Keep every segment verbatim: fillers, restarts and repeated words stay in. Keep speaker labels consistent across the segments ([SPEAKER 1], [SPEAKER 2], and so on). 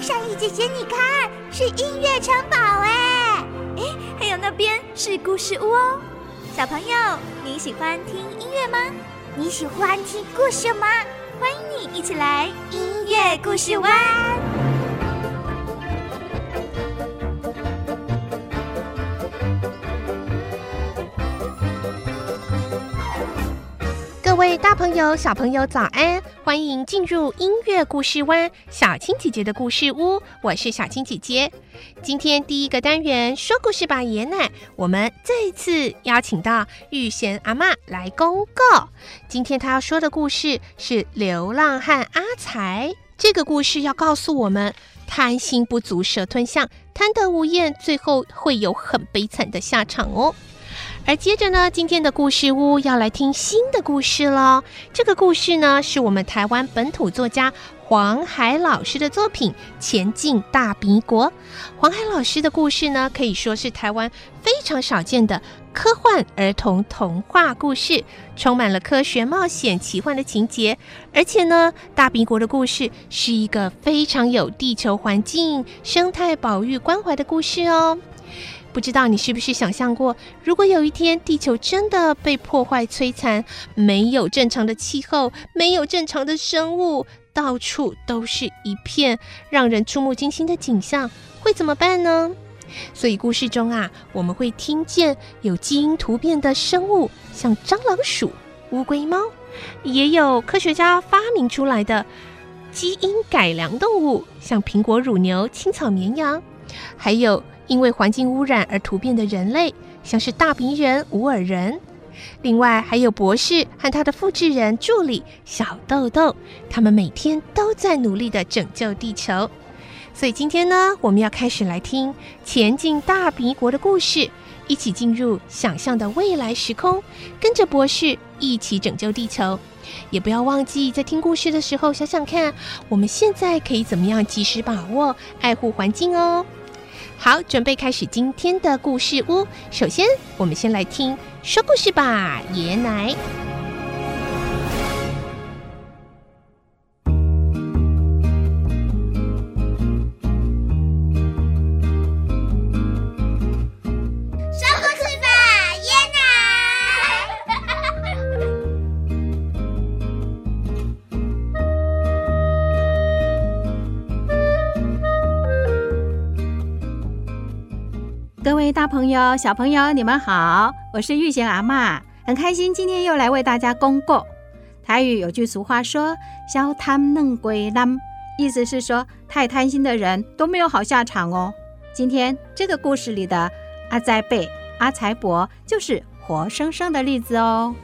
[SPEAKER 1] 善意姐姐，你看，是音乐城堡哎！
[SPEAKER 2] 哎，还有那边是故事屋哦。小朋友，你喜欢听音乐吗？
[SPEAKER 1] 你喜欢听故事吗？
[SPEAKER 2] 欢迎你一起来
[SPEAKER 1] 音乐故事湾。
[SPEAKER 3] 各位大朋友小朋友早安，欢迎进入音乐故事湾小青姐姐的故事屋，我是小青姐姐。今天第一个单元说故事吧爷奶，我们这次邀请到玉贤阿嬷来公告。今天她要说的故事是流浪汉阿财。这个故事要告诉我们，贪心不足蛇吞象，贪得无厌，最后会有很悲惨的下场哦。而接着呢，今天的故事屋要来听新的故事了。这个故事呢，是我们台湾本土作家黄海老师的作品《前进大鼻国》。黄海老师的故事呢，可以说是台湾非常少见的科幻儿童童话故事，充满了科学冒险奇幻的情节。而且呢，大鼻国的故事是一个非常有地球环境生态保育关怀的故事哦。不知道你是不是想象过，如果有一天地球真的被破坏摧残，没有正常的气候，没有正常的生物，到处都是一片让人触目惊心的景象，会怎么办呢？所以故事中啊，我们会听见有基因突变的生物，像蟑螂鼠、乌龟猫，也有科学家发明出来的基因改良动物，像苹果乳牛、青草绵羊，还有因为环境污染而突变的人类，像是大鼻人、无耳人。另外还有博士和他的复制人助理小豆豆，他们每天都在努力的拯救地球。所以今天呢，我们要开始来听前进大鼻国的故事，一起进入想象的未来时空，跟着博士一起拯救地球。也不要忘记在听故事的时候想想看，我们现在可以怎么样及时把握爱护环境哦。好，准备开始今天的故事屋。首先我们先来听说故事吧爷奶。
[SPEAKER 4] 各位大朋友小朋友你们好，我是玉贤阿嬷，很开心今天又来为大家公告。台语有句俗话说小贪嫩鬼男，意思是说太贪心的人都没有好下场哦。今天这个故事里的阿财伯、阿财伯就是活生生的例子哦。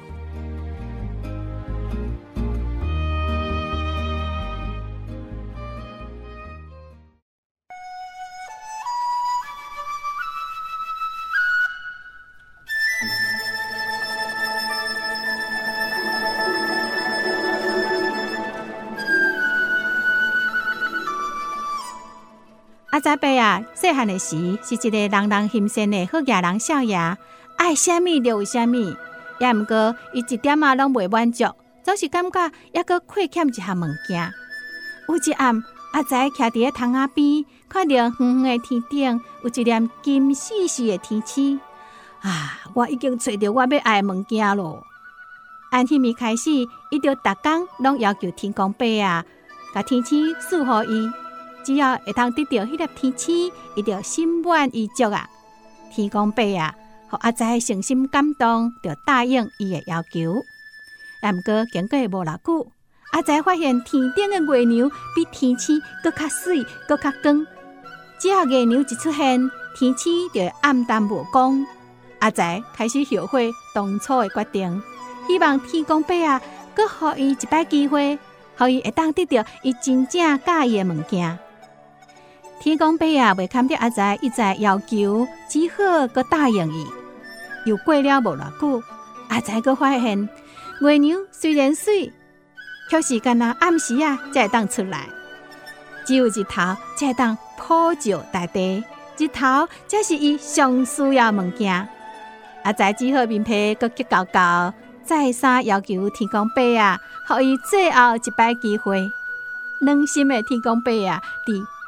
[SPEAKER 4] 阿财伯啊，细汉的时是一个人人欣赏的好野人少爷，爱啥物就有啥物，也毋过伊一点啊拢袂满足，总是感觉抑阁缺欠一项物件。有一暗，阿财徛伫个窗仔边，看到远远的天顶有一粒金细细的天星，啊，我已经找到我要爱的物件咯。按迄暝开始，伊就逐工拢要求天公伯啊，甲天星赐予伊。只要会通得到迄粒天星，伊就心满意足啊！天公伯啊，互阿财诚心感动，就答应伊的要求。但毋过经过无偌久，阿财发现天顶的月亮比天星搁较水，搁较光。只要月亮一出现，天星就会暗淡无光。阿财开始后悔当初的决定，希望天公伯啊，搁互伊一摆机会，互伊会当得到伊真正喜意的物件。天公伯啊，袂堪得阿财一再要求，只好阁答应伊。又过了无偌久，阿财阁发现月亮虽然水，却是干那暗时啊才会当出来。只有日头才会当普照大地，日头才是伊上需要物件。阿财只好面皮阁急高高，再三要求天公伯啊，互伊最后一摆机会。暖心的天公伯啊，伫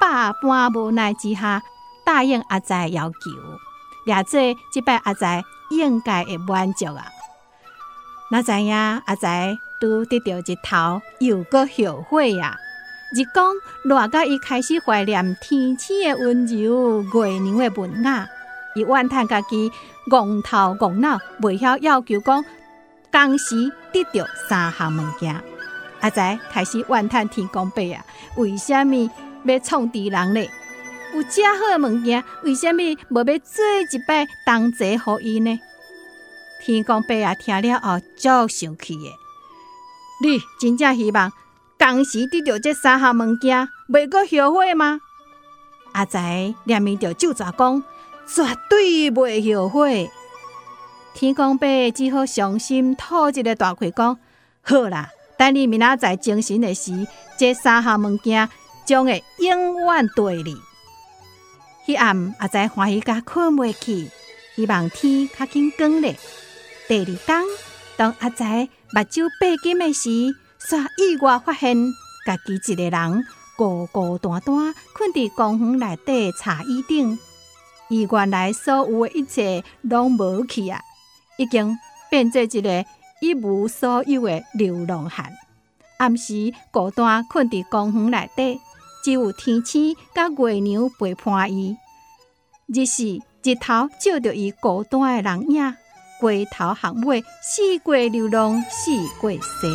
[SPEAKER 4] 百般无奈之下，答应阿财要求，掠做即摆阿财应该会满足啊。哪知影阿财拄得到一头，又搁后悔啊！日光热到伊开始怀念天星的温柔，月娘的文雅。伊怨叹家己戆头戆脑，袂晓要求讲同时得到三项物件。阿财开始怨叹天公伯啊，为什么要创治人呢？有遮好的物件，为什么无要做一摆同齐互伊呢？天公伯啊，听了后足生气的。你真正希望同时得到这三项物件，袂阁后悔吗？阿财连面着就抓讲，绝对袂后悔。天公伯只好伤心吐一个大气讲：好啦，等你明仔载精神的时，这三项物件将会永远对你。迄暗阿财欢喜甲困袂去，希望天较紧光咧。第二天，当阿财目睭闭紧的时，煞意外发现，家己一个人孤孤单单困伫公园内底茶椅顶。伊原来所有的一切拢无去啊，已经变做一个一无所有的流浪汉。暗时孤单困伫公园内底，只有天星甲月娘陪伴伊。日时日头照着伊孤单的人影，街头巷尾四界流浪，四界踅。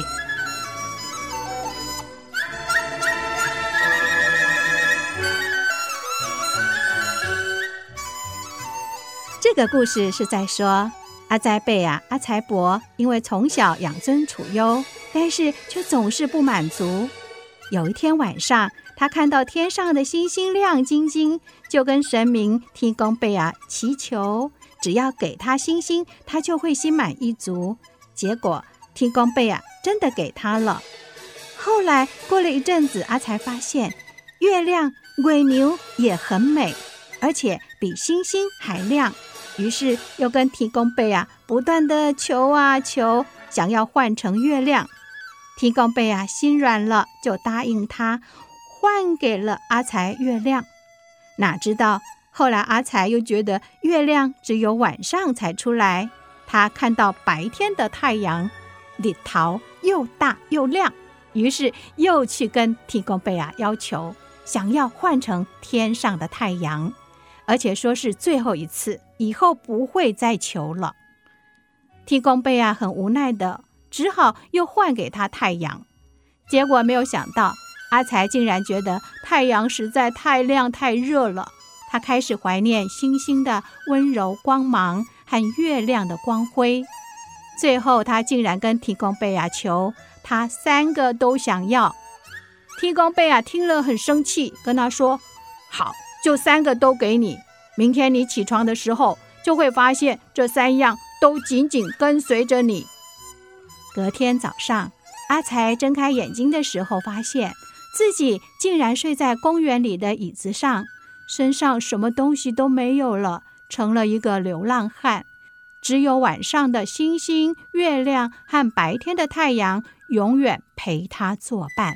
[SPEAKER 4] 这个故事是在说，阿财伯啊，阿财伯因为从小养尊处优，但是却总是不满足。有一天晚上，他看到天上的星星亮晶晶，就跟神明天公伯啊祈求，只要给他星星，他就会心满意足。结果天公伯啊真的给他了。后来过了一阵子，阿财发现月亮、月牛也很美，而且比星星还亮。于是又跟天公伯啊不断的求啊求，想要换成月亮。天公伯啊心软了，就答应他，换给了阿财月亮。哪知道后来阿财又觉得月亮只有晚上才出来，他看到白天的太阳日头又大又亮，于是又去跟天公伯啊要求，想要换成天上的太阳，而且说是最后一次，以后不会再求了。天公伯啊很无奈的，只好又换给他太阳。结果没有想到，阿财竟然觉得太阳实在太亮太热了，他开始怀念星星的温柔光芒和月亮的光辉。最后他竟然跟天公伯啊求，他三个都想要。天公伯啊听了很生气，跟他说：好，就三个都给你，明天你起床的时候就会发现这三样都紧紧跟随着你。隔天早上，阿财睁开眼睛的时候，发现自己竟然睡在公园里的椅子上，身上什么东西都没有了，成了一个流浪汉。只有晚上的星星、月亮和白天的太阳永远陪他作伴。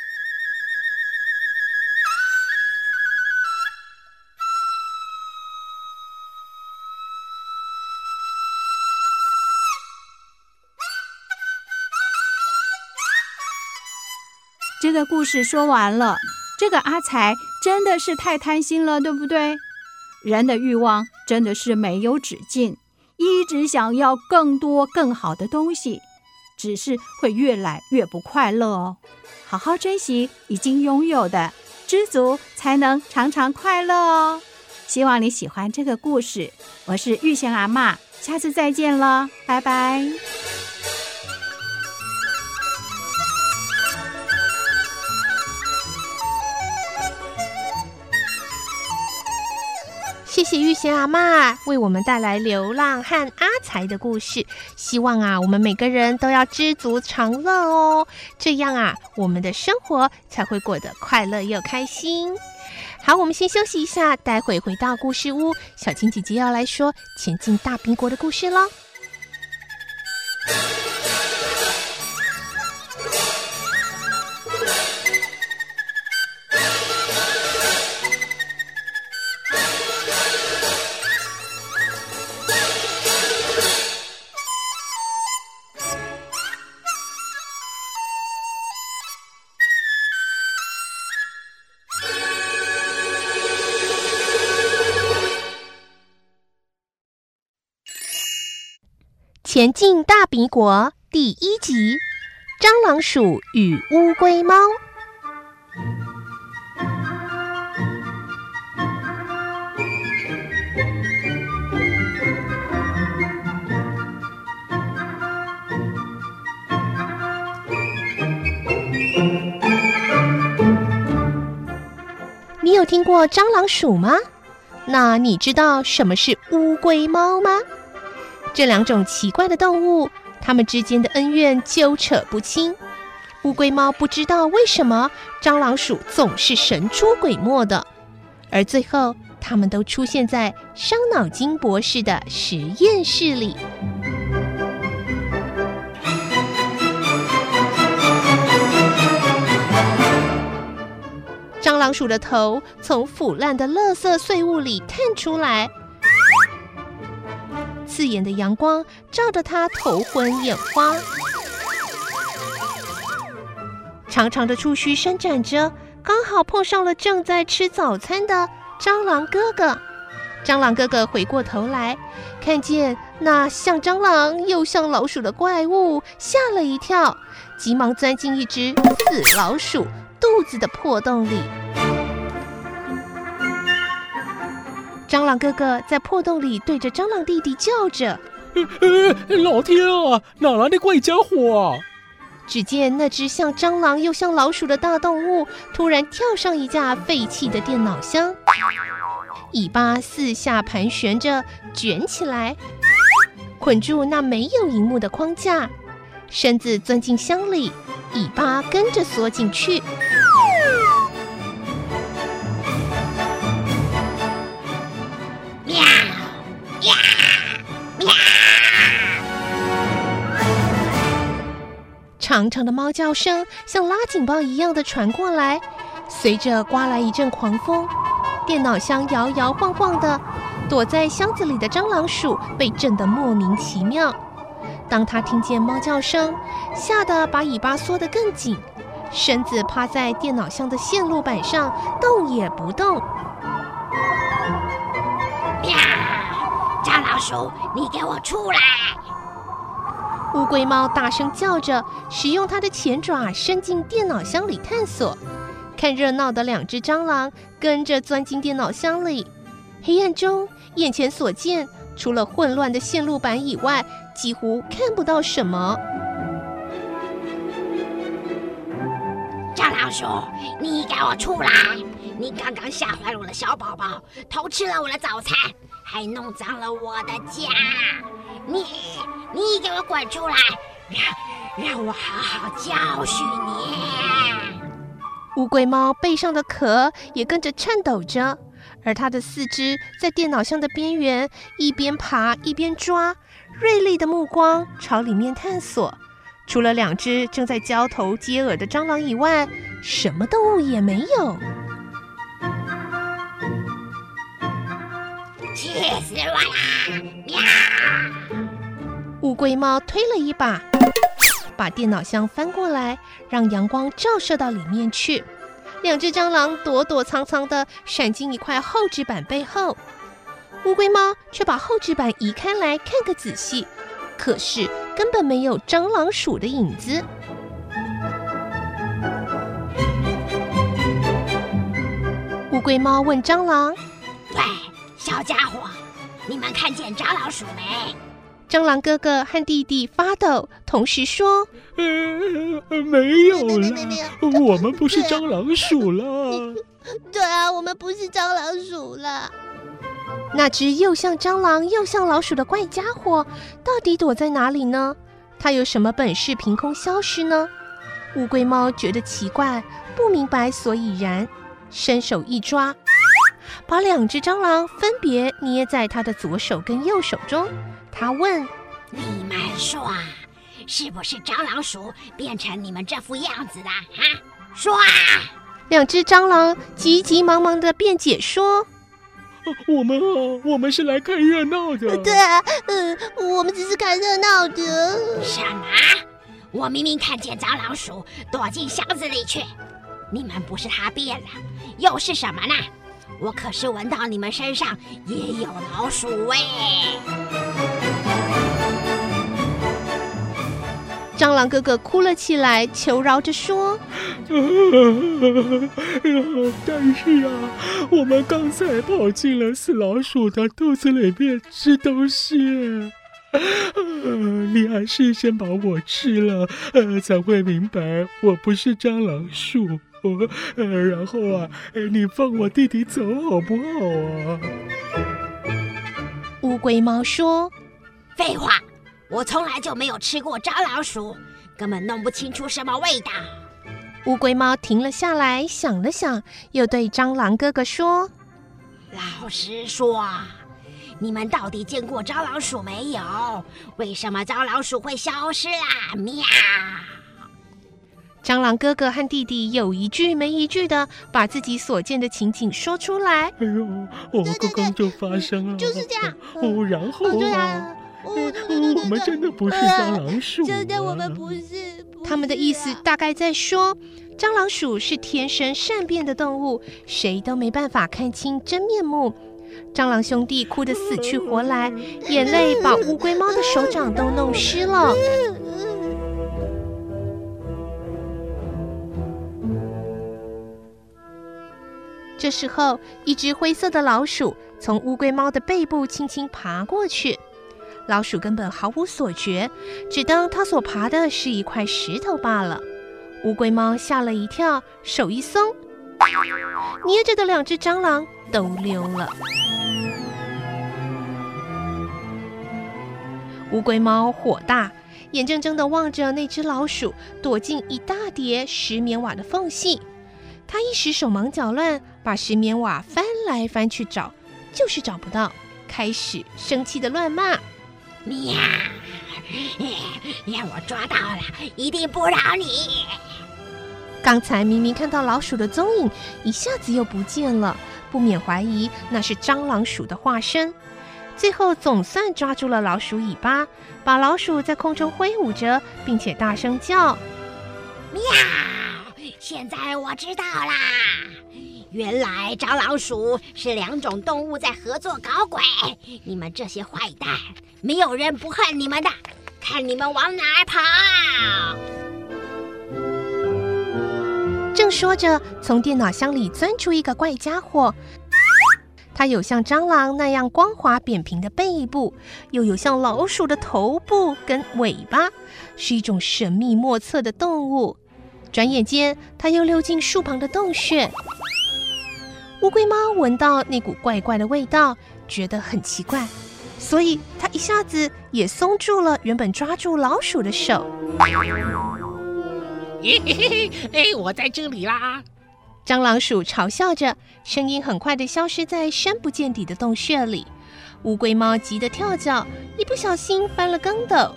[SPEAKER 4] 这个故事说完了，这个阿财真的是太贪心了，对不对？人的欲望真的是没有止境，一直想要更多更好的东西，只是会越来越不快乐哦。好好珍惜已经拥有的，知足才能常常快乐哦。希望你喜欢这个故事，我是玉贤阿嬷，下次再见了，拜拜。
[SPEAKER 3] 谢谢玉贤阿嬷为我们带来流浪汉阿财的故事。希望啊，我们每个人都要知足常乐哦，这样啊，我们的生活才会过得快乐又开心。好，我们先休息一下，待会回到故事屋，小青姐姐要来说前进大苹果的故事咯。 前进大鼻国第一集：蟑螂鼠与乌龟猫。你有听过蟑螂鼠吗？那你知道什么是乌龟猫吗？这两种奇怪的动物，它们之间的恩怨纠扯不清。乌龟猫不知道为什么蟑螂鼠总是神出鬼没的，而最后它们都出现在伤脑筋博士的实验室里。蟑螂鼠的头从腐烂的垃圾碎物里探出来，刺眼的阳光照得它头昏眼花，长长的触须伸展着，刚好碰上了正在吃早餐的蟑螂哥哥。蟑螂哥哥回过头来，看见那像蟑螂又像老鼠的怪物，吓了一跳，急忙钻进一只死老鼠肚子的破洞里。蟑螂哥哥在破洞里对着蟑螂弟弟叫着：
[SPEAKER 5] 呃呃、老天啊，哪来的怪家伙啊！
[SPEAKER 3] 只见那只像蟑螂又像老鼠的大动物突然跳上一架废弃的电脑箱，尾巴四下盘旋着卷起来，捆住那没有萤幕的框架，身子钻进箱里，尾巴跟着缩进去。
[SPEAKER 1] 喵喵喵！
[SPEAKER 3] 长长的猫叫声像拉警报一样的传过来，随着刮来一阵狂风，电脑箱摇摇晃晃的，躲在箱子里的蟑螂鼠被震得莫名其妙。当他听见猫叫声，吓得把尾巴缩得更紧，身子趴在电脑箱的线路板上，动也不动。
[SPEAKER 1] 喵！蟑螂鼠，你给我出来！
[SPEAKER 3] 乌龟猫大声叫着，使用它的前爪伸进电脑箱里探索。看热闹的两只蟑螂跟着钻进电脑箱里，黑暗中眼前所见除了混乱的线路板以外，几乎看不到什么。
[SPEAKER 1] 蟑螂鼠，你给我出来！你刚刚吓坏了我的小宝宝，偷吃了我的早餐，还弄脏了我的家。你你给我滚出来，让让我好好教训你！
[SPEAKER 3] 乌龟猫背上的壳也跟着颤抖着，而它的四肢在电脑箱的边缘一边爬一边抓，锐利的目光朝里面探索。除了两只正在交头接耳的蟑螂以外，什么动物也没有。
[SPEAKER 1] 气死我啦！喵！
[SPEAKER 3] 乌龟猫推了一把，把电脑箱翻过来，让阳光照射到里面去。两只蟑螂躲躲藏藏地闪进一块厚纸板背后，乌龟猫却把厚纸板移开来看个仔细，可是根本没有蟑螂鼠的影子。乌龟猫问蟑螂：
[SPEAKER 1] 喂，小家伙，你们看见蟑螂鼠没？
[SPEAKER 3] 蟑螂哥哥和弟弟发抖，同时说：
[SPEAKER 5] 呃，没有啦，我们不是蟑螂鼠了。
[SPEAKER 1] 对啊，我们不是蟑螂鼠了。
[SPEAKER 3] 那只又像蟑螂又像老鼠的怪家伙，到底躲在哪里呢？它有什么本事凭空消失呢？乌龟猫觉得奇怪，不明白所以然，伸手一抓，把两只蟑螂分别捏在它的左手跟右手中。他问：
[SPEAKER 1] 你们说啊，是不是蟑螂鼠变成你们这副样子的啊？说啊！
[SPEAKER 3] 两只蟑螂急急忙忙地辩解说：
[SPEAKER 5] 我们啊，我们是来看热闹的。
[SPEAKER 1] 对啊，呃，我们只是看热闹的。什么？我明明看见蟑螂鼠躲进箱子里去，你们不是它变了，又是什么呢？我可是闻到你们身上也有老鼠味。
[SPEAKER 3] 蟑螂哥哥哭了起来，求饶着说：“
[SPEAKER 5] 但是啊，我们刚才跑进了死老鼠的肚子里面吃东西。你还是先把我吃了，呃，才会明白我不是蟑螂鼠。呃，然后啊，你放我弟弟走好不好啊？”
[SPEAKER 3] 乌龟猫说：“
[SPEAKER 1] 废话，我从来就没有吃过蟑螂鼠，根本弄不清楚什么味道。”
[SPEAKER 3] 乌龟猫停了下来，想了想，又对蟑螂哥哥说：“
[SPEAKER 1] 老实说，你们到底见过蟑螂鼠没有？为什么蟑螂鼠会消失啊？”喵！
[SPEAKER 3] 蟑螂哥哥和弟弟有一句没一句的把自己所见的情景说出来。
[SPEAKER 5] 哎呦，我刚刚就发生了，
[SPEAKER 1] 就是这样。
[SPEAKER 5] 哦，然后啊，
[SPEAKER 1] 对啊，
[SPEAKER 5] 我们真的不是蟑螂鼠，
[SPEAKER 1] 真的我们不是。
[SPEAKER 3] 他们的意思大概在说，蟑螂鼠是天生善变的动物，谁都没办法看清真面目。蟑螂兄弟哭得死去活来，眼泪把乌龟猫的手掌都弄湿了。这时候，一只灰色的老鼠从乌龟猫的背部轻轻爬过去，老鼠根本毫无所觉，只当它所爬的是一块石头罢了。乌龟猫吓了一跳，手一松，捏着的两只蟑螂都溜了。乌龟猫火大，眼睁睁地望着那只老鼠躲进一大叠石棉瓦的缝隙。他一时手忙脚乱，把石棉瓦翻来翻去找，就是找不到，开始生气的乱骂：“
[SPEAKER 1] 喵！让我抓到了，一定不饶你！”
[SPEAKER 3] 刚才明明看到老鼠的踪影，一下子又不见了，不免怀疑那是蟑螂鼠的化身。最后总算抓住了老鼠尾巴，把老鼠在空中挥舞着，并且大声叫：“
[SPEAKER 1] 喵！现在我知道啦，原来蟑螂鼠是两种动物在合作搞鬼！你们这些坏蛋，没有人不恨你们的，看你们往哪儿跑！”
[SPEAKER 3] 正说着，从电脑箱里钻出一个怪家伙。它有像蟑螂那样光滑扁平的背部，又有像老鼠的头部跟尾巴，是一种神秘莫测的动物。转眼间，它又溜进树旁的洞穴。乌龟猫闻到那股怪怪的味道，觉得很奇怪，所以它一下子也松住了原本抓住老鼠的手。
[SPEAKER 6] 嘿嘿嘿，哎，我在这里啦！
[SPEAKER 3] 蟑螂鼠嘲笑着，声音很快地消失在深不见底的洞穴里。乌龟猫急得跳脚，一不小心翻了跟斗。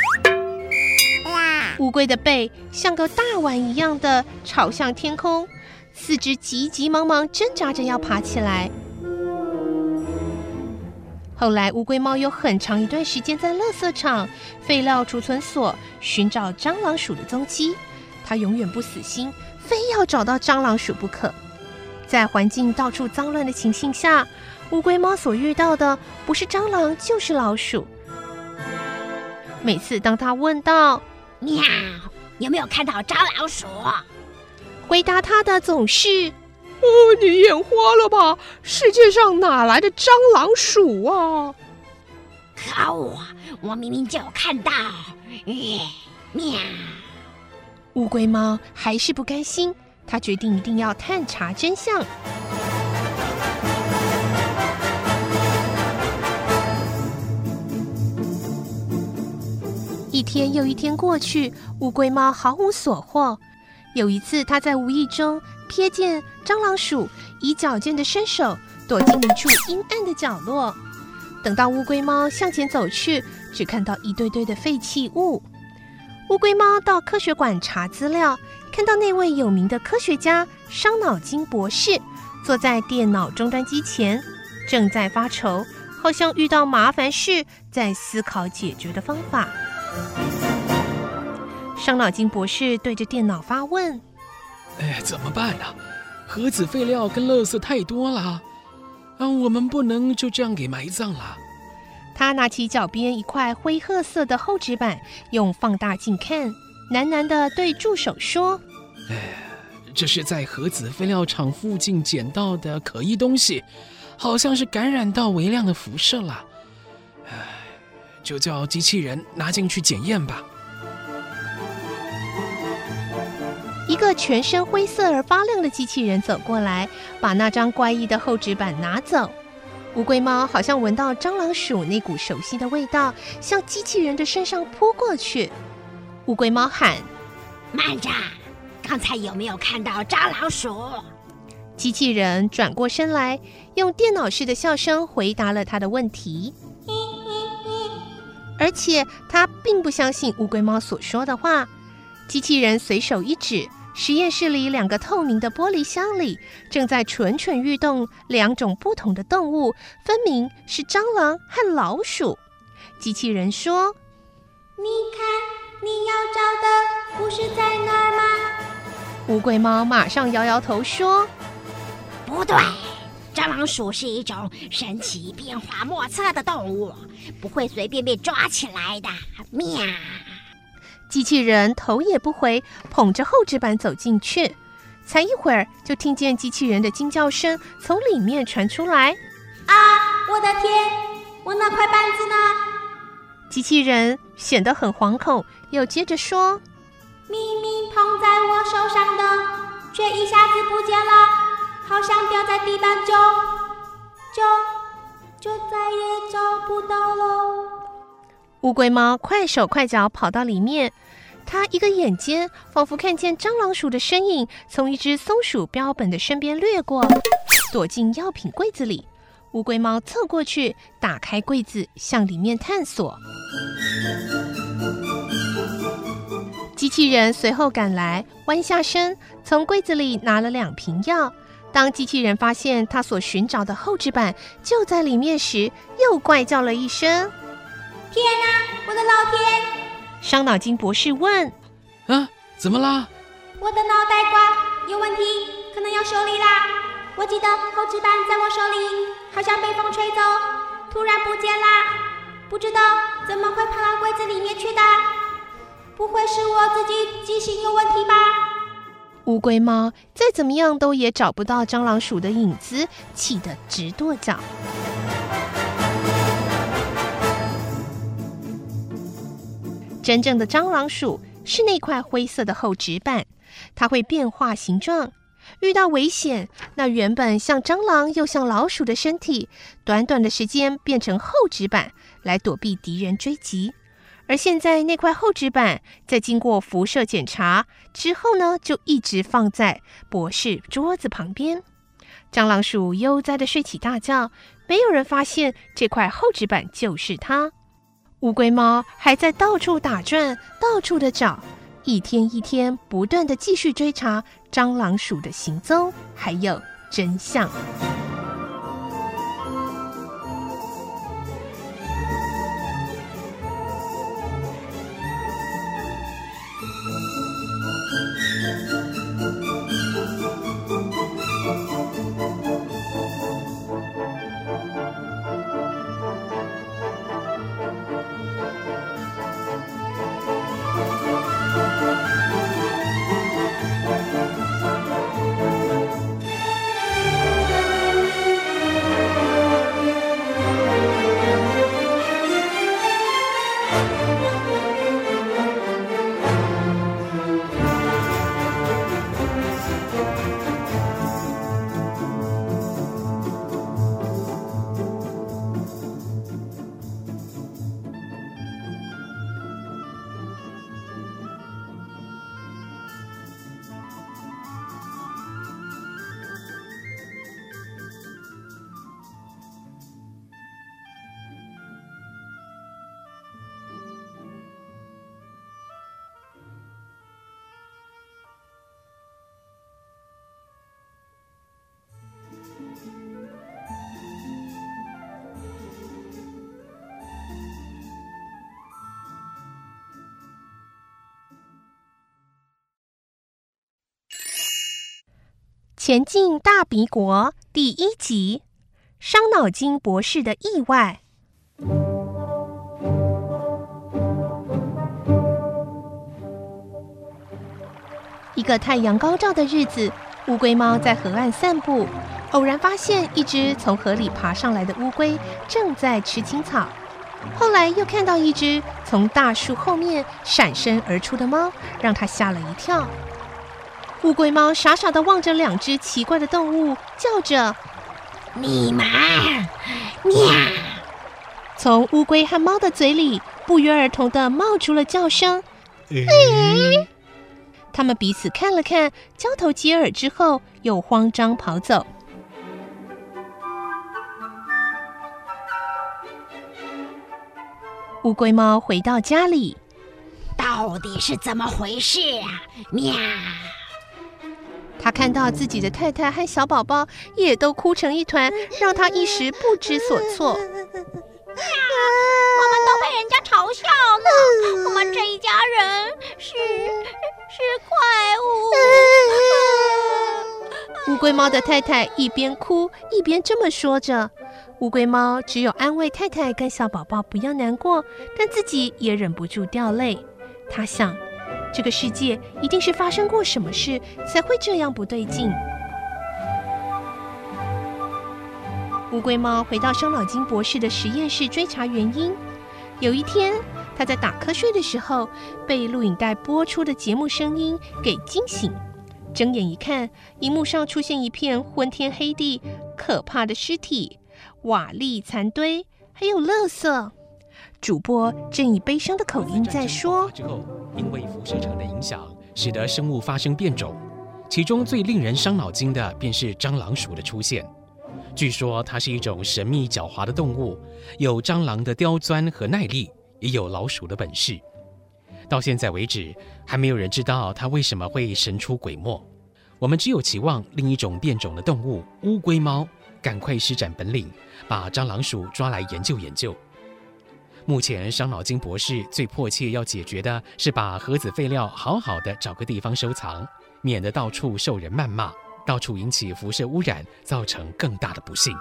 [SPEAKER 3] 乌龟的背像个大碗一样的朝向天空，四肢急急忙忙挣扎着要爬起来。后来乌龟猫有很长一段时间在垃圾场、废料储存所寻找蟑螂鼠的踪迹，它永远不死心，非要找到蟑螂鼠不可。在环境到处脏乱的情形下，乌龟猫所遇到的不是蟑螂就是老鼠。每次当它问到
[SPEAKER 1] 喵，有没有看到蟑螂鼠？
[SPEAKER 3] 回答他的总是：“哦，你眼花了吧？世界上哪来的蟑螂鼠啊？”
[SPEAKER 1] 可恶，我明明就有看到。嗯，喵！
[SPEAKER 3] 乌龟猫还是不甘心，他决定一定要探查真相。一天又一天过去，乌龟猫毫无所获。有一次，它在无意中瞥见蟑螂鼠以矫健的身手躲进一处阴暗的角落。等到乌龟猫向前走去，只看到一堆堆的废弃物。乌龟猫到科学馆查资料，看到那位有名的科学家伤脑筋博士坐在电脑终端机前，正在发愁，好像遇到麻烦事，在思考解决的方法。伤脑筋博士对着电脑发问：“
[SPEAKER 6] 哎，怎么办啊？核子废料跟垃圾太多了，啊，我们不能就这样给埋葬了。”
[SPEAKER 3] 他拿起脚边一块灰褐色的厚纸板，用放大镜看，喃喃地对助手说：
[SPEAKER 6] 哎，这是在核子废料厂附近捡到的可疑东西，好像是感染到微量的辐射了。哎，就叫机器人拿进去检验吧。
[SPEAKER 3] 一个全身灰色而发亮的机器人走过来，把那张怪异的厚纸板拿走。乌龟猫好像闻到蟑螂鼠那股熟悉的味道，向机器人的身上扑过去。乌龟猫喊：
[SPEAKER 1] 慢着，刚才有没有看到蟑螂鼠？
[SPEAKER 3] 机器人转过身来，用电脑式的笑声回答了他的问题。而且他并不相信乌龟猫所说的话。机器人随手一指，实验室里两个透明的玻璃箱里正在蠢蠢欲动两种不同的动物，分明是蟑螂和老鼠。机器人说：
[SPEAKER 2] 你看，你要找的不是在那儿吗？
[SPEAKER 3] 乌龟猫马上摇摇头说：
[SPEAKER 1] 不对，蟑螂鼠是一种神奇变化莫测的动物，不会随便被抓起来的。喵！
[SPEAKER 3] 机器人头也不回，捧着厚纸板走进去。才一会儿，就听见机器人的惊叫声从里面传出来：
[SPEAKER 2] 啊，我的天，我那块板子呢？
[SPEAKER 3] 机器人显得很惶恐，又接着说：
[SPEAKER 2] 明明捧在我手上的，却一下子不见了，好像掉在地板就就就再也找不到了。
[SPEAKER 3] 乌龟猫快手快脚跑到里面，它一个眼尖，仿佛看见蟑螂鼠的身影从一只松鼠标本的身边掠过，躲进药品柜子里。乌龟猫凑过去，打开柜子，向里面探索。机器人随后赶来，弯下身，从柜子里拿了两瓶药。当机器人发现他所寻找的厚纸板就在里面时，又怪叫了一声：
[SPEAKER 2] 天哪，我的老天！
[SPEAKER 3] 伤脑筋博士问：
[SPEAKER 6] 啊，怎么啦？
[SPEAKER 2] 我的脑袋瓜有问题，可能要修理啦。我记得厚纸板在我手里，好像被风吹走，突然不见啦，不知道怎么会跑到柜子里面去的。不会是我自己记性有问题吧？
[SPEAKER 3] 乌龟猫再怎么样都也找不到蟑螂鼠的影子，气得直跺脚。真正的蟑螂鼠是那块灰色的厚纸板，它会变化形状。遇到危险，那原本像蟑螂又像老鼠的身体，短短的时间变成厚纸板，来躲避敌人追击。而现在那块厚纸板在经过辐射检查之后呢，就一直放在博士桌子旁边。蟑螂鼠悠哉地睡起大觉，没有人发现这块厚纸板就是它。乌龟猫还在到处打转，到处的找，一天一天不断地继续追查蟑螂鼠的行踪，还有真相。前进大鼻国第一集，伤脑筋博士的意外。 个太阳高照的日子，乌龟猫在河岸散步，偶然发现一只从河里爬上来的乌龟正在吃青草。后来又看到一只从大树后面闪身而出的猫，让它吓了一跳。乌龟猫傻傻地望着两只奇怪的动物，叫着
[SPEAKER 1] 你们喵！
[SPEAKER 3] 从乌龟和猫的嘴里不约而同地冒出了叫声。
[SPEAKER 5] 诶，
[SPEAKER 3] 他们彼此看了看，交头接耳之后又慌张跑走。乌龟猫回到家里，
[SPEAKER 1] 到底是怎么回事啊？喵！
[SPEAKER 3] 他看到自己的太太和小宝宝也都哭成一团，让他一时不知所措。
[SPEAKER 2] 我们都被人家嘲笑呢，我们这一家人是是怪物。
[SPEAKER 3] 乌龟猫的太太一边哭一边这么说着，乌龟猫只有安慰太太跟小宝宝不要难过，但自己也忍不住掉泪。他想，这个世界一定是发生过什么事才会这样不对劲。乌龟猫回到伤脑筋博士的实验室追查原因。有一天，他在打瞌睡的时候，被录影带播出的节目声音给惊醒。睁眼一看，荧幕上出现一片昏天黑地、可怕的尸体、瓦砾残堆，还有垃圾。主播正以悲伤的口音在说：
[SPEAKER 6] 之后，因为辐射层的影响，使得生物发生变种，其中最令人伤脑筋的便是蟑螂鼠的出现。据说它是一种神秘狡猾的动物，有蟑螂的刁钻和耐力，也有老鼠的本事。到现在为止，还没有人知道它为什么会神出鬼没。我们只有期望另一种变种的动物乌龟猫赶快施展本领，把蟑螂鼠抓来研究研究。目前伤脑筋博士最迫切要解决的是把核子废料好好的找个地方收藏，免得到处受人谩骂，到处引起辐射污染，造成更大的不幸。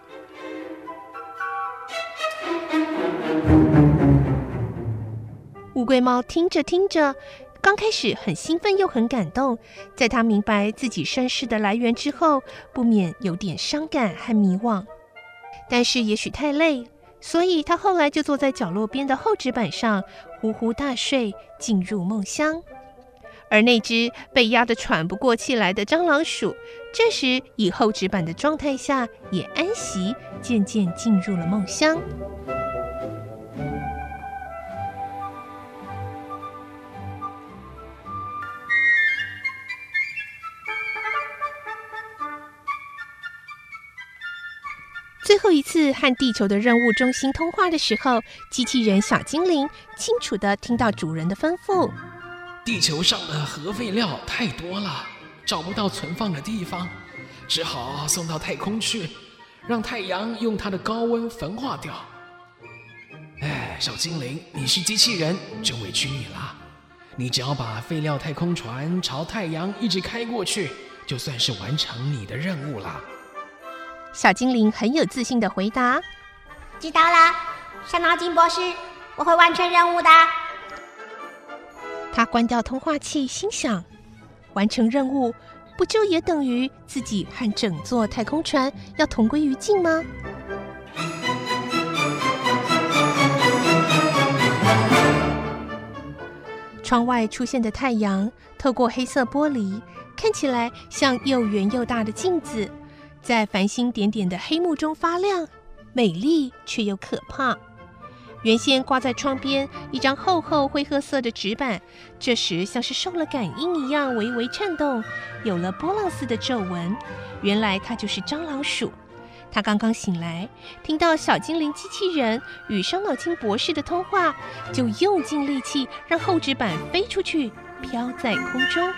[SPEAKER 3] 乌龟猫听着听着，刚开始很兴奋又很感动，在他明白自己身世的来源之后，不免有点伤感和迷惘。但是也许太累，所以他后来就坐在角落边的厚纸板上呼呼大睡，进入梦乡。而那只被压得喘不过气来的蟑螂鼠，这时以厚纸板的状态下也安息，渐渐进入了梦乡。最后一次和地球的任务中心通话的时候，机器人小精灵清楚地听到主人的吩咐：
[SPEAKER 6] 地球上的核废料太多了，找不到存放的地方，只好送到太空去，让太阳用它的高温焚化掉。哎，小精灵，你是机器人，真委屈你了。你只要把废料太空船朝太阳一直开过去，就算是完成你的任务了。
[SPEAKER 3] 小精灵很有自信地回答：
[SPEAKER 2] 知道了，伤脑筋博士，我会完成任务的。
[SPEAKER 3] 他关掉通话器，心想：完成任务，不就也等于自己和整座太空船要同归于尽吗？窗外出现的太阳，透过黑色玻璃，看起来像又圆又大的镜子，在繁星点点的黑幕中发亮，美丽却又可怕。原先挂在窗边一张厚厚灰褐色的纸板，这时像是受了感应一样微微颤动，有了波浪似的皱纹。原来它就是蟑螂鼠。他刚刚醒来，听到小精灵机器人与伤脑筋博士的通话，就用尽力气让厚纸板飞出去，飘在空中。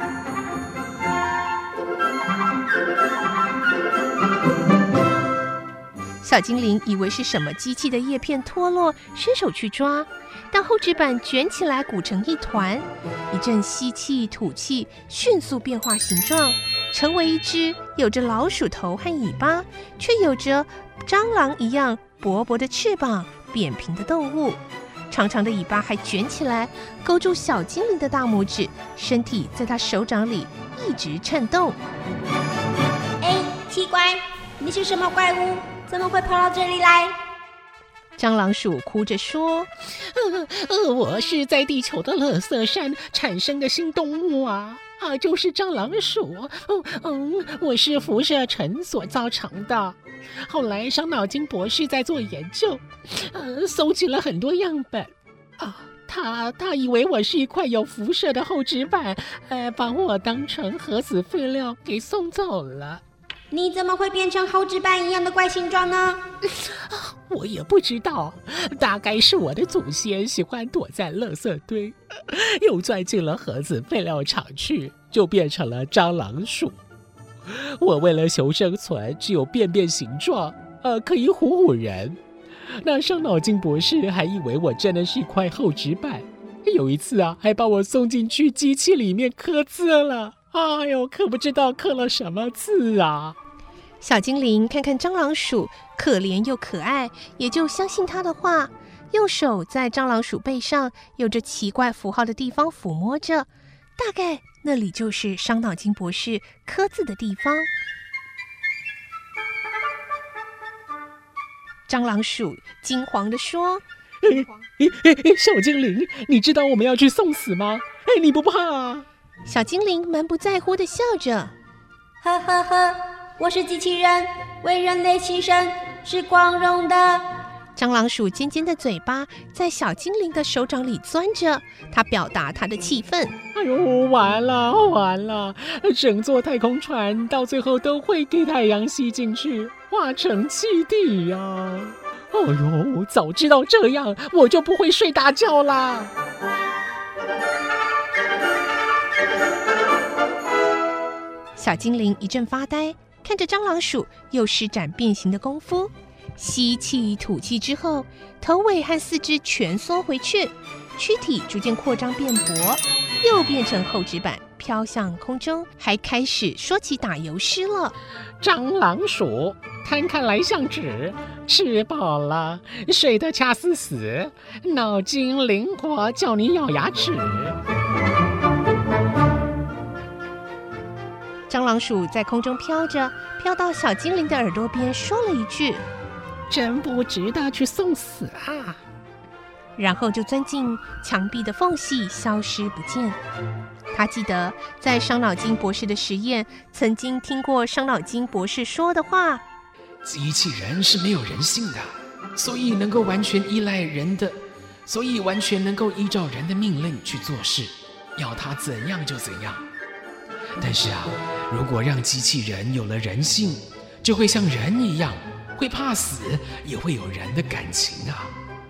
[SPEAKER 3] 小精灵以为是什么机器的叶片脱落，伸手去抓，但厚纸板卷起来鼓成一团，一阵吸气吐气，迅速变化形状，成为一只有着老鼠头和尾巴，却有着蟑螂一样薄薄的翅膀、扁平的动物。 长长的尾巴还卷起来，勾住小精灵的大拇指，身体在它手掌里一直颤动。
[SPEAKER 2] 哎，奇怪，你是什么怪物？怎么会跑到这里来？
[SPEAKER 3] 蟑螂鼠哭着说：
[SPEAKER 7] 呃呃，我是在地球的垃圾山产生的新动物啊，啊，就是蟑螂鼠。嗯嗯，我是辐射尘所造成的。后来伤脑筋博士在做研究，呃，搜集了很多样本。啊，他他以为我是一块有辐射的厚纸板，呃，把我当成核子废料给送走了。
[SPEAKER 2] 你怎么会变成厚纸板一样的怪形状呢？
[SPEAKER 7] 我也不知道，大概是我的祖先喜欢躲在垃圾堆，又钻进了核子废料厂去，就变成了蟑螂鼠。我为了求生存，只有变变形状，呃，可以唬唬人。那伤脑筋博士还以为我真的是一块厚纸板，有一次啊，还把我送进去机器里面刻字了。哎呦，可不知道刻了什么字啊！
[SPEAKER 3] 小精灵看看蟑螂鼠可怜又可爱，也就相信他的话，用手在蟑螂鼠背上有着奇怪符号的地方抚摸着，大概那里就是伤脑筋博士刻字的地方。蟑螂鼠惊惶地说：
[SPEAKER 7] 小精灵，你知道我们要去送死吗？哎，你不怕啊？
[SPEAKER 3] 小精灵满不在乎地笑着：
[SPEAKER 2] 呵呵呵，我是机器人，为人类牺牲是光荣的。
[SPEAKER 3] 蟑螂鼠尖尖的嘴巴在小精灵的手掌里钻着，它表达它的气愤。
[SPEAKER 7] 哎呦，完了完了，整座太空船到最后都会给太阳吸进去，化成气体呀、啊！哎呦，早知道这样，我就不会睡大觉啦。
[SPEAKER 3] 小精灵一阵发呆，看着蟑螂鼠又施展变形的功夫，吸气吐气之后，头尾和四肢全缩回去，躯体逐渐扩张变薄，又变成厚纸板飘向空中，还开始说起打油诗了。
[SPEAKER 7] 蟑螂鼠摊开来像纸，吃饱了睡得恰似死，脑筋灵活叫你咬牙齿。
[SPEAKER 3] 蟑螂鼠在空中飘着，飘到小精灵的耳朵边说了一句：
[SPEAKER 7] 真不值得去送死啊！
[SPEAKER 3] 然后就钻进墙壁的缝隙，消失不见。他记得在伤脑筋博士的实验，曾经听过伤脑筋博士说的话：
[SPEAKER 6] 机器人是没有人性的，所以能够完全依赖人的，所以完全能够依照人的命令去做事，要他怎样就怎样。但是啊，如果让机器人有了人性，就会像人一样，会怕死，也会有人的感情啊。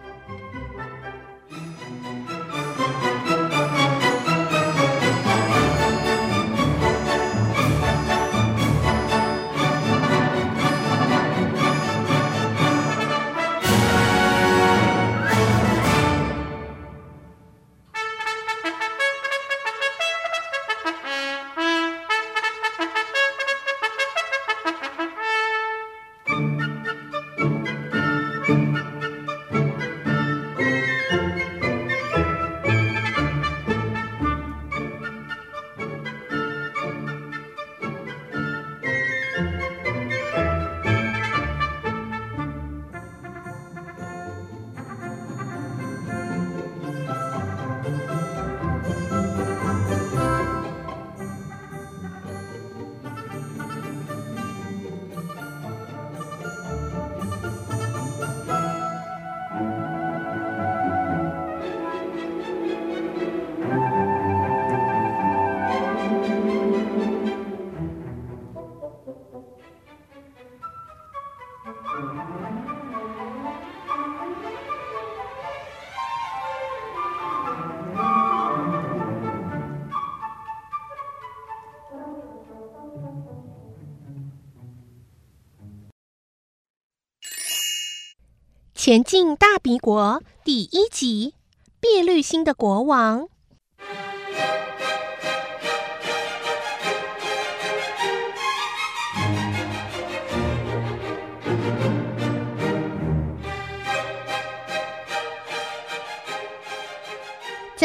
[SPEAKER 3] 前进大鼻国第一集，碧绿星的国王。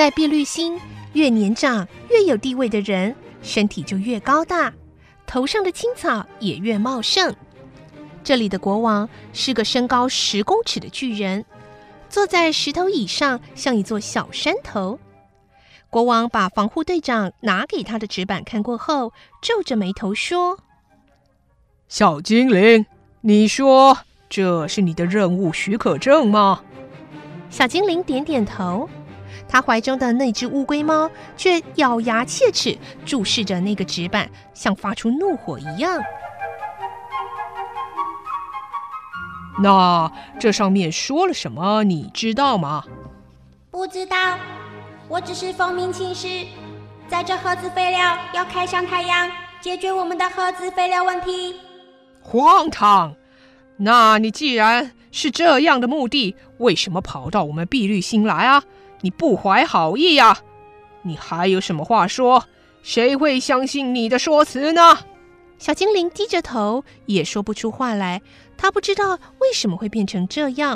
[SPEAKER 3] 在碧绿星，越年长越有地位的人，身体就越高大，头上的青草也越茂盛。这里的国王是个身高十公尺的巨人，坐在石头椅上，像一座小山头。国王把防护队长拿给他的纸板看过后，皱着眉头说：
[SPEAKER 8] 小精灵，你说这是你的任务许可证吗？
[SPEAKER 3] 小精灵点点头，他怀中的那只乌龟猫却咬牙切齿，注视着那个纸板，像发出怒火一样。
[SPEAKER 8] 那这上面说了什么，你知道吗？
[SPEAKER 2] 不知道，我只是奉命请示，在这核子废料要开向太阳，解决我们的核子废料问题。
[SPEAKER 8] 荒唐！那你既然是这样的目的，为什么跑到我们碧绿星来啊？你不怀好意呀！你还有什么话说？谁会相信你的说辞呢？
[SPEAKER 3] 小精灵低着头，也说不出话来。他不知道为什么会变成这样。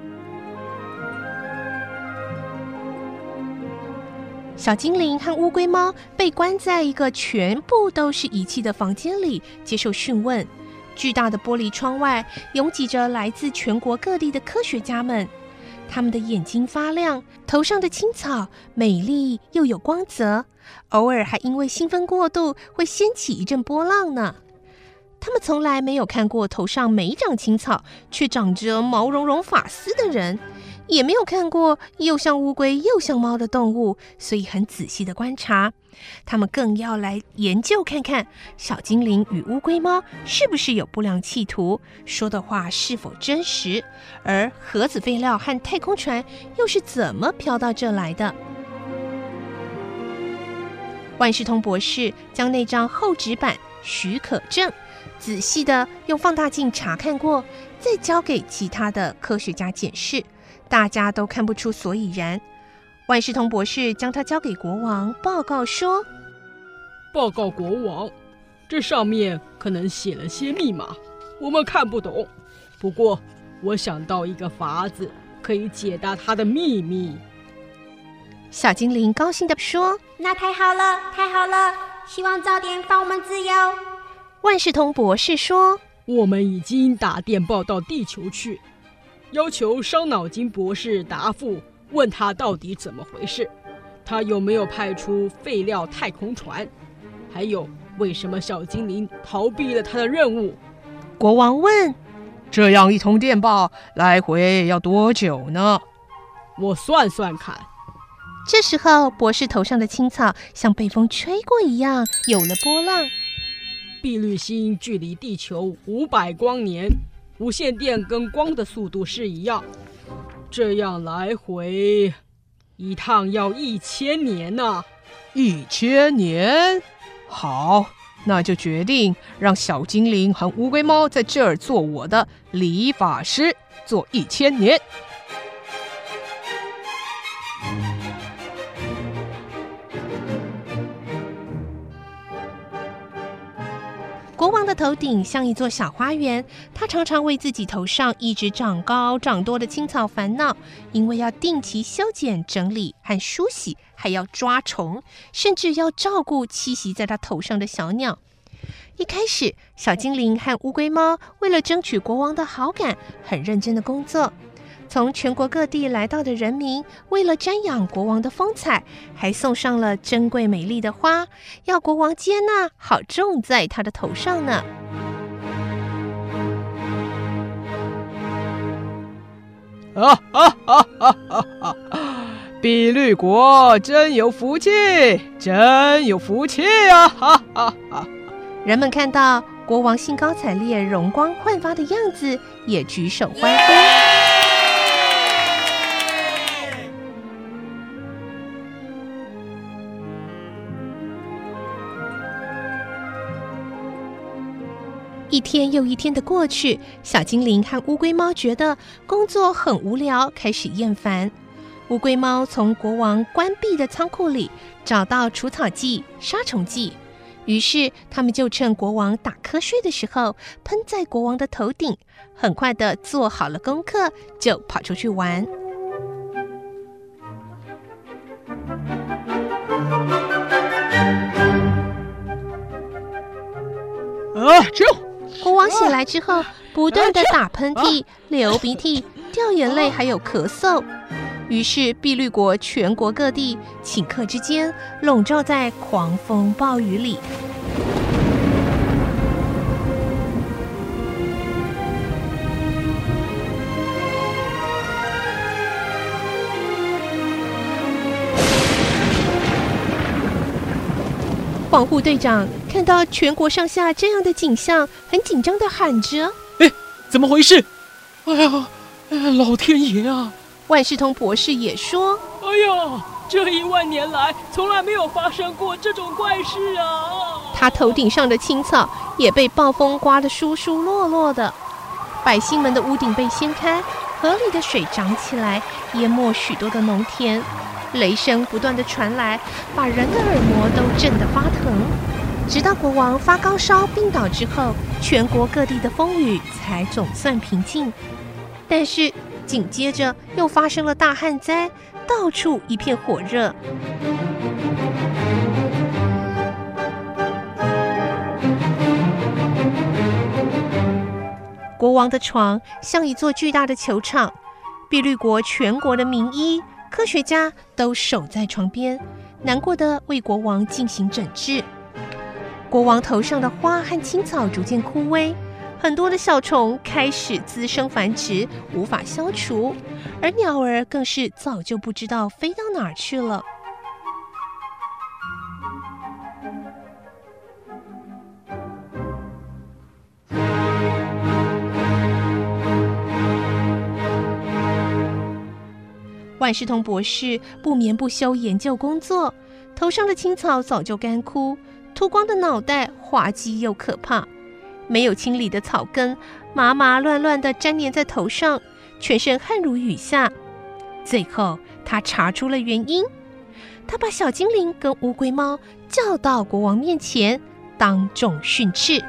[SPEAKER 3] 小精灵和乌龟猫被关在一个全部都是仪器的房间里，接受讯问。巨大的玻璃窗外拥挤着来自全国各地的科学家们，他们的眼睛发亮，头上的青草美丽又有光泽，偶尔还因为兴奋过度会掀起一阵波浪呢。他们从来没有看过头上没长青草却长着毛茸茸发丝的人，也没有看过又像乌龟又像猫的动物，所以很仔细的观察。他们更要来研究看看小精灵与乌龟猫是不是有不良企图，说的话是否真实，而核子废料和太空船又是怎么飘到这来的。万事通博士将那张厚纸板许可证仔细的用放大镜查看过，再交给其他的科学家检视，大家都看不出所以然。万事通博士将它交给国王，报告说：
[SPEAKER 9] 报告国王，这上面可能写了些密码，我们看不懂。不过我想到一个法子，可以解答它的秘密。
[SPEAKER 3] 小精灵高兴地说：
[SPEAKER 2] 那太好了，太好了，希望早点放我们自由。
[SPEAKER 3] 万事通博士说：
[SPEAKER 9] 我们已经打电报到地球去，要求伤脑筋博士答复，问他到底怎么回事，他有没有派出废料太空船，还有为什么小精灵逃避了他的任务。
[SPEAKER 3] 国王问：
[SPEAKER 8] 这样一通电报来回要多久呢？
[SPEAKER 9] 我算算看。
[SPEAKER 3] 这时候博士头上的青草像被风吹过一样有了波浪。
[SPEAKER 9] 碧绿星距离地球五百光年，无线电跟光的速度是一样，这样来回一趟要一千年呢、啊。
[SPEAKER 8] 一千年？好，那就决定让小精灵和乌龟猫在这儿做我的理发师，做一千年。
[SPEAKER 3] 国王的头顶像一座小花园，他常常为自己头上一直长高长多的青草烦恼，因为要定期修剪整理和梳洗，还要抓虫，甚至要照顾栖息在他头上的小鸟。一开始，小精灵和乌龟猫为了争取国王的好感，很认真的工作。从全国各地来到的人民，为了瞻仰国王的风采，还送上了珍贵美丽的花，要国王接纳，好种在他的头上呢。
[SPEAKER 8] 啊哈哈哈哈哈！碧绿国真有福气，真有福气啊！哈哈哈！
[SPEAKER 3] 人们看到国王兴高采烈、容光焕发的样子，也举手欢呼。一天又一天的过去，小精灵和乌龟猫觉得工作很无聊，开始厌烦。乌龟猫从国王关闭的仓库里找到除草剂、杀虫剂，于是他们就趁国王打瞌睡的时候，喷在国王的头顶，很快的做好了功课，就跑出去玩。
[SPEAKER 7] 啊！这
[SPEAKER 3] 国王醒来之后，不断的打喷嚏、流鼻涕、掉眼泪，还有咳嗽。于是，碧绿国全国各地顷刻之间笼罩在狂风暴雨里。防护队长看到全国上下这样的景象，很紧张地喊着：“
[SPEAKER 6] 哎，怎么回事？哎呀，哎呀，老天爷啊！”
[SPEAKER 3] 万事通博士也说：“
[SPEAKER 9] 哎呀，这一万年来从来没有发生过这种怪事啊！”
[SPEAKER 3] 他头顶上的青草也被暴风刮得疏疏落落的，百姓们的屋顶被掀开，河里的水涨起来，淹没许多的农田。雷声不断地传来，把人的耳膜都震得发疼。直到国王发高烧病倒之后，全国各地的风雨才总算平静。但是紧接着又发生了大旱灾，到处一片火热。国王的床像一座巨大的球场，碧绿国全国的名医、科学家都守在床边，难过地为国王进行诊治。国王头上的花和青草逐渐枯萎，很多的小虫开始滋生繁殖，无法消除，而鸟儿更是早就不知道飞到哪儿去了。万事通博士不眠不休研究工作，头上的青草早就干枯，秃光的脑袋滑稽又可怕，没有清理的草根麻麻乱乱地粘连在头上，全身汗如雨下。最后他查出了原因，他把小精灵跟乌龟猫叫到国王面前，当众训斥。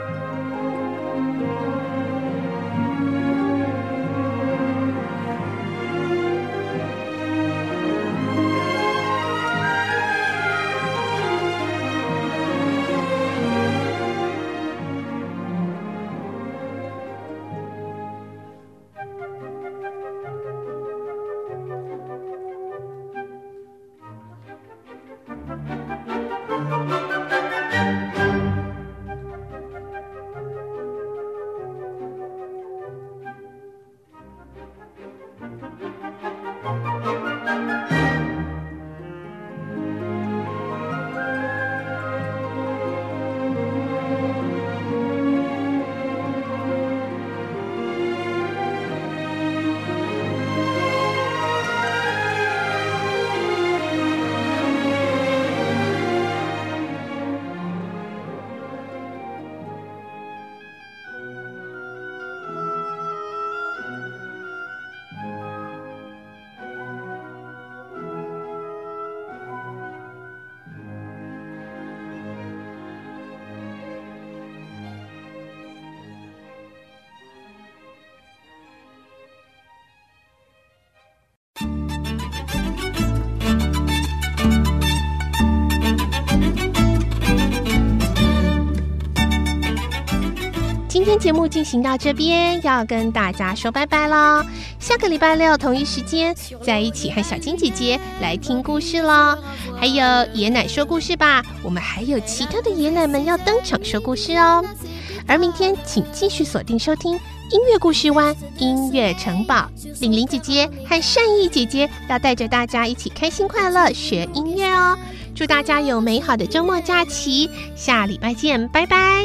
[SPEAKER 3] 今天节目进行到这边，要跟大家说拜拜咯。下个礼拜六同一时间在一起和小金姐姐来听故事咯。还有爷奶说故事吧，我们还有其他的爷奶们要登场说故事哦。而明天请继续锁定收听音乐故事湾音乐城堡，玲玲姐姐和善意姐姐要带着大家一起开心快乐学音乐哦。祝大家有美好的周末假期，下礼拜见，拜拜。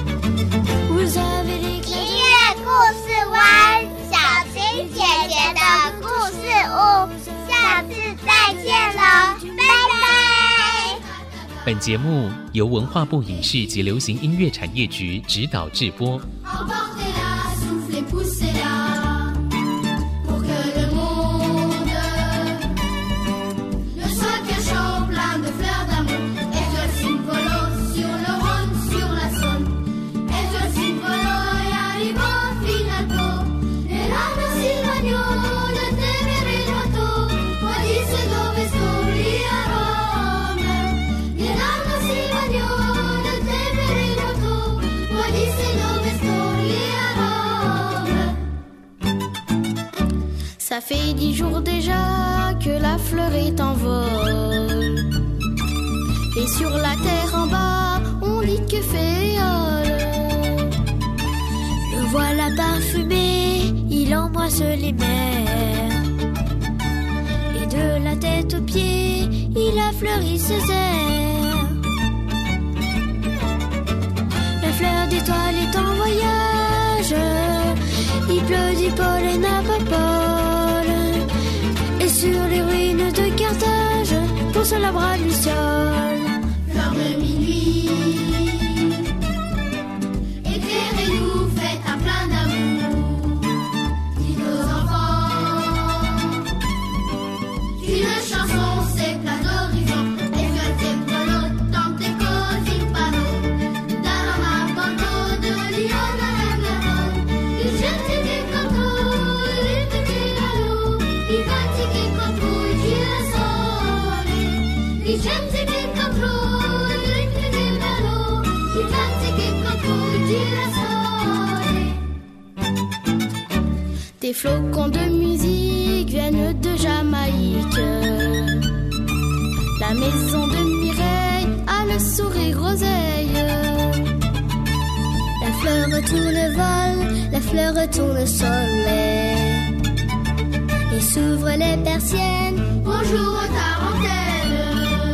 [SPEAKER 2] 音乐故事湾，小青姐姐的故事屋，下次再见了，拜拜。
[SPEAKER 10] 本节目由文化部影视及流行音乐产业局指导制播。
[SPEAKER 11] Ça fait dix jours déjà que la fleur est en vol. Et sur la terre en bas, on dit que féole. Le voilà parfumé, il embrasse les mers. Et de la tête aux pieds, il a fleuri ses airs. La fleur d'étoile est en voyage. Il pleut du pollen à Popol. Et sur les ruines de Carthage pousse la bras du sol. Fleur de minuit, éclairez-nous, faites un plein d'amour. Dites aux enfants qu'une chanson c'est plein d'horizons. Et faites polo, tante et così pano. Dalla mappato de Lyon à la Garonne. Il jette des cantos, il fait la l'eau. Il va tiquer quand il gira sole. Il jette des cantos, il fait la l'eau. Il va tiquer quand il gira sole. Des flocons de musique viennent de Jamaïque. La maison de Mireille a le sourire roseille. La fleur retourne vol, la fleur retourne soleil. Et s'ouvrent les persiennes, bonjour aux tarentelles.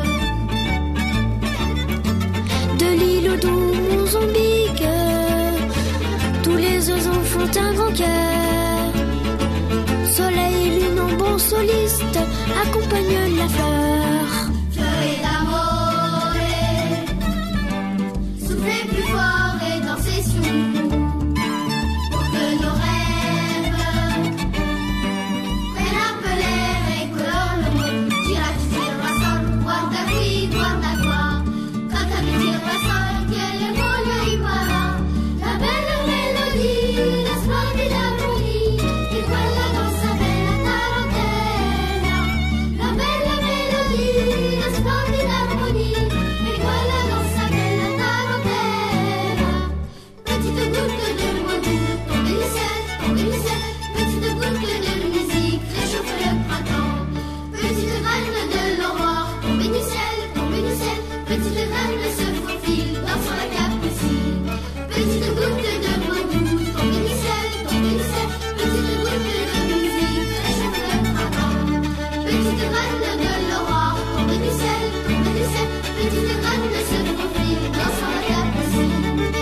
[SPEAKER 11] De l'île au doux Mozambique, tous les oiseaux font un grand cœur. Soleil et lune en bon soliste accompagnent la fleur. Fleur et d'amour, soufflez plus fort et dansez sur nous, pour que nos rêves prennent un peu l'air et que l'on le monde. Tira, tira, sol, guarda qui, guarda qua. Canta, tira, sol, que le voglio imparare. La bella melodie, la splendida harmonie, di quella nostra bella tarantella. La bella melodie, la splendida harmonie, di quella nostra bella tarantella. Petite goutte de mon doux, tombez du ciel, tombez du ciel. Petite goutte de musique, réchauffe le printemps. Petite graine de l'aurore, tombez du ciel, tombez du ciel. Petite graine se faufile, dans sur la capucine. Petite goutte de mon doux, tombez du ciel, tombez du ciel. Petite goutte de musique, réchauffe le printemps. Petite graine de l'aurore, tombez du ciel, tombez du ciel. Petite graine se faufile, dans sur la capucine.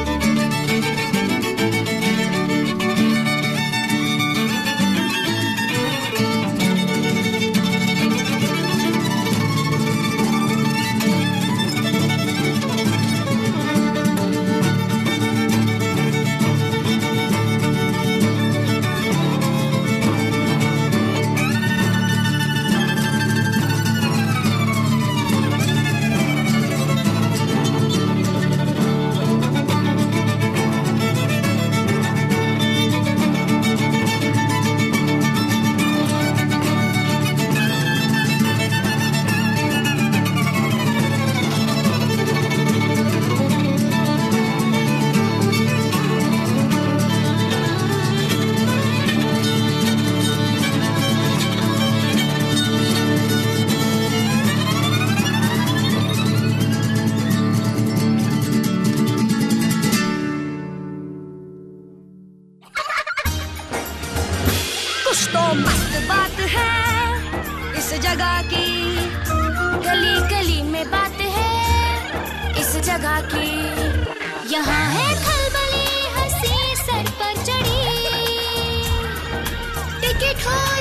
[SPEAKER 12] कुछ तो मस्त बात है इस जगह की, गली गली में बात है इस जगह की। यहाँ है खलबली हंसी सर पर चढ़ी, टिकट हो